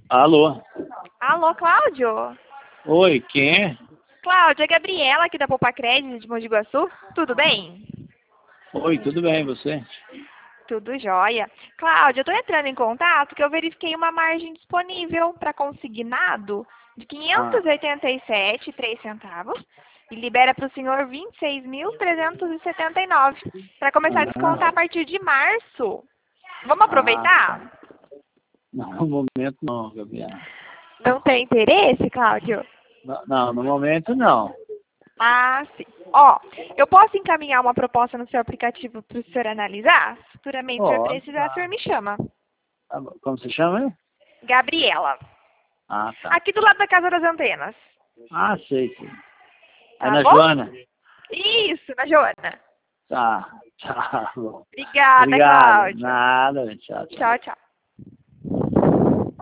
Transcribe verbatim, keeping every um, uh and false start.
Alô? Alô, Cláudio? Oi, quem é? Cláudio, é Gabriela aqui da Poupa Crédito de Mogi Guaçu. Tudo bem? Oi, tudo bem, você? Tudo jóia. Cláudio, eu estou entrando em contato porque eu verifiquei uma margem disponível para consignado de quinhentos Ah, e oitenta e sete vírgula três centavos e libera para o senhor vinte e seis mil trezentos e setenta e nove para começar a descontar a ah, partir de março. Vamos ah, aproveitar? tá. Não, no momento não, Gabriela. Não tem interesse, Cláudio? Não, não, no momento não. Ah, sim. Ó, eu posso encaminhar uma proposta no seu aplicativo para o senhor analisar? Futuramente, se eu Pode, precisar, o senhor tá. me chama. Tá bom. Como se chama, hein? Gabriela. Ah, tá. Aqui do lado da Casa das Antenas. Ah, sei, sim. É Tá na bom? Joana? Isso, na Joana. Tá, tá bom. Obrigada, Obrigado. Cláudio. Nada, tchau, tchau. Tchau, tchau.